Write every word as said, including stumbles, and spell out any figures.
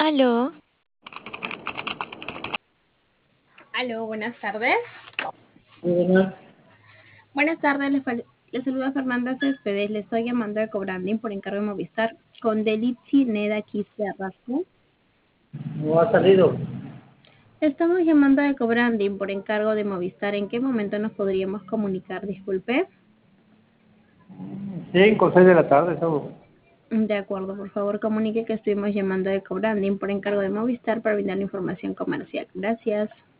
Aló, Aló, buenas tardes. Buenas. Buenas tardes, les, fal- les saluda Fernanda Céspedes. Le estoy llamando de Cobranding por encargo de Movistar con Delitzi Neda Quispe Arrasco. No ha salido. Estamos llamando de Cobranding por encargo de Movistar. ¿En qué momento nos podríamos comunicar? Disculpe. Cinco o seis de la tarde, estamos. De acuerdo, por favor comunique que estuvimos llamando de Cobranding por encargo de Movistar para brindar información comercial. Gracias.